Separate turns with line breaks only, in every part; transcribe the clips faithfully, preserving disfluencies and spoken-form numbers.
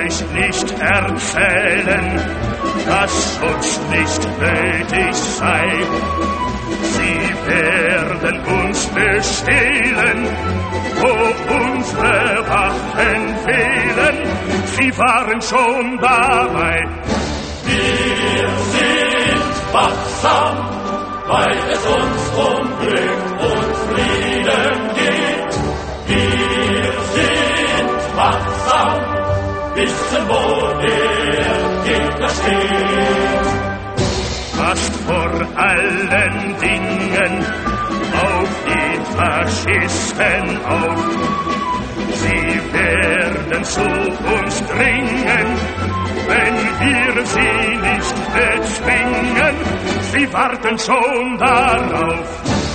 euch nicht erzählen, dass Schutz nicht nötig sei. Sie werden uns bestehlen, wo unsere Waffen fehlen. Sie waren schon dabei.
Wir sind wachsam, weil es uns um Glück und Frieden geht. Wir sind wachsam, wissen, wo der Gegner steht.
Passt vor allen Dingen auf die Faschisten auf. Sie werden zu uns dringen, wenn wir sie nicht bezwingen. Sie warten schon darauf.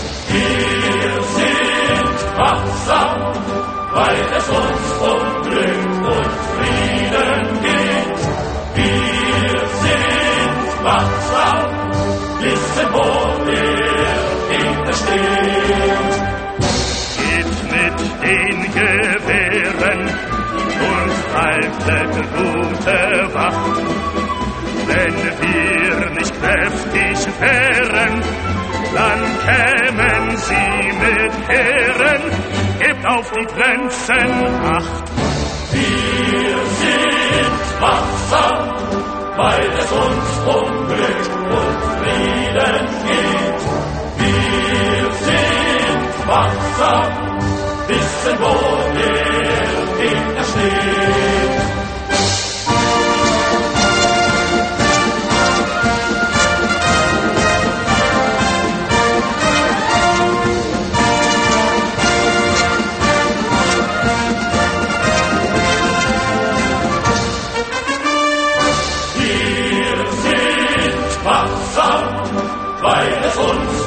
Wir sind wachsam, weil es uns um Glück und Frieden geht. Wir sind wachsam, wissen, wo der Gegner steht.
Geht mit den Gewehren und haltet gute Wacht. Wenn wir nicht kräftig wären, dann kämen sie mit Heeren. Gebt auf die Grenzen Acht.
Wir sind wachsam, weil es uns um Glück und Frieden geht. Wir sind wachsam, wissen, wo der Gegner steht. Weil es uns